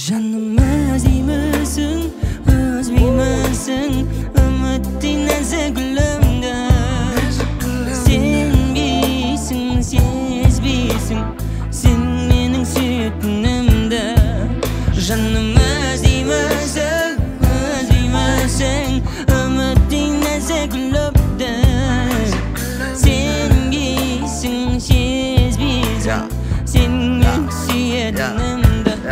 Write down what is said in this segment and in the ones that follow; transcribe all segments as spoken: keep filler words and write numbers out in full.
Жаным өзеймісің, өзбеймісің, үміттей нәзік гүлімді. Сенбейсің, сезбейсің, сен менің сүйетінімді. Жаным өзеймісің, өзбеймісің, үміттей нәзік гүлімді. Сенбейсің, сезбейсің, сен менің сүйетінімді.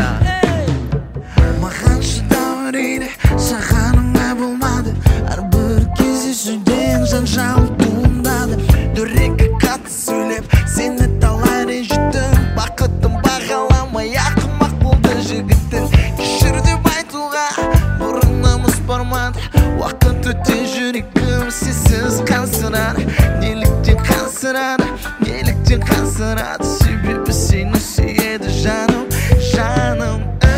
Маған шыдау үрейді, саған оңай болмады. Әрбір кездесуден жанжал туындады. Дөрекі қатты сөйлеп, сені талай ренжіттім. Бақытым бағаламай ақымақ болды жігіттің. Кешір деп айтуға бұрынымыз бармады. Уақыт өте жүрегім сенсіз қансырады. Неліктен қансырады, неліктен қансырады. Себебі сені сүйеді жаным, жаным.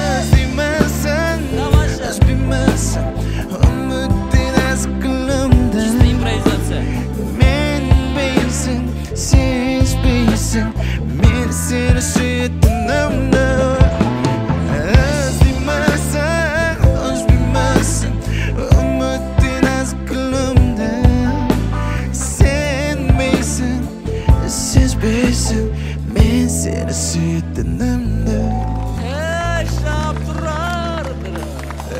Мен сені сүйетінімді. Өзбеймісің, өзбеймісің, үміттей нәзік гүлімді. Сенбейсің, сезбейсің, мен сені сүйетінімді.